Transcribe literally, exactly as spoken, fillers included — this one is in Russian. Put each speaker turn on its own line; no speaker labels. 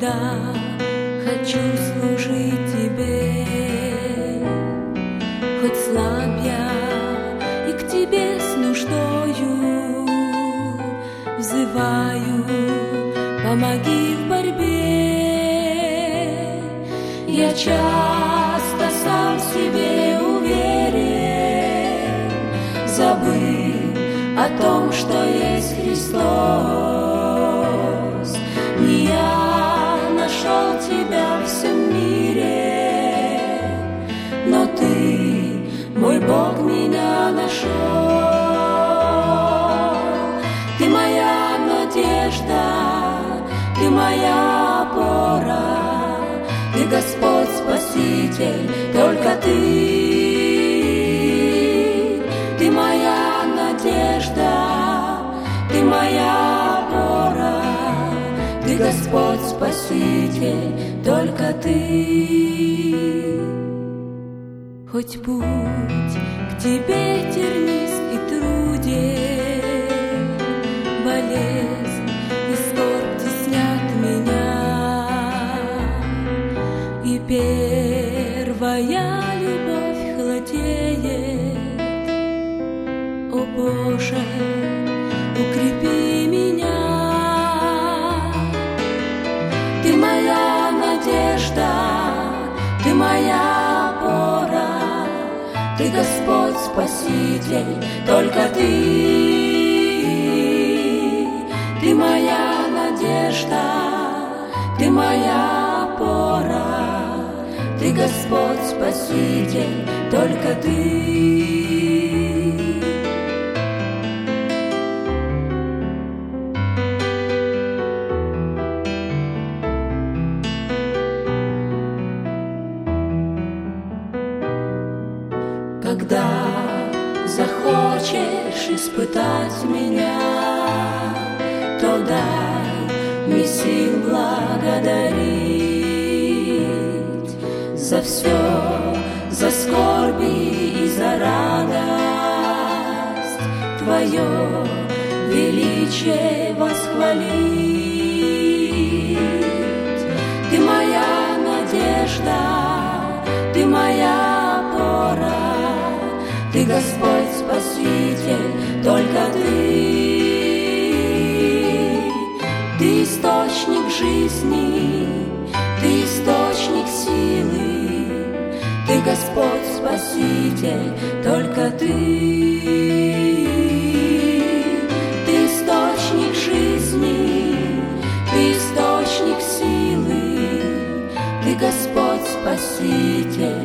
когда хочу служить Тебе, хоть слаб я и к Тебе с нуждою взываю, помоги в борьбе. Я часто сам в себе уверен, забыв о том, что есть Христос. Не я нашел Тебя в всем мире, но Ты, мой Бог, меня нашел. Ты моя надежда, Ты моя опора, Ты Господь Спаситель, только Ты. Ты моя надежда, Ты моя опора, Ты Господь Спаситель, только Ты. Хоть путь к Тебе тернист и труден, болезнь и скорбь теснят меня, и первая любовь холодеет. О Боже, укрепи меня. Ты моя надежда, Ты моя опора, Ты Господь Спаситель, только Ты. Ты моя надежда, Ты моя опора, Ты Господь Спаситель, только Ты. Когда захочешь испытать меня, то дай мне сил благодарить за все, за скорби и за радость Твое величие восхвалить. Ты моя надежда, Ты моя опора, Ты Господь Спаситель, только Ты. Ты источник жизни, Ты источник силы, Ты Господь Спаситель, только Ты. Ты источник жизни, Ты источник силы, Ты Господь Спаситель,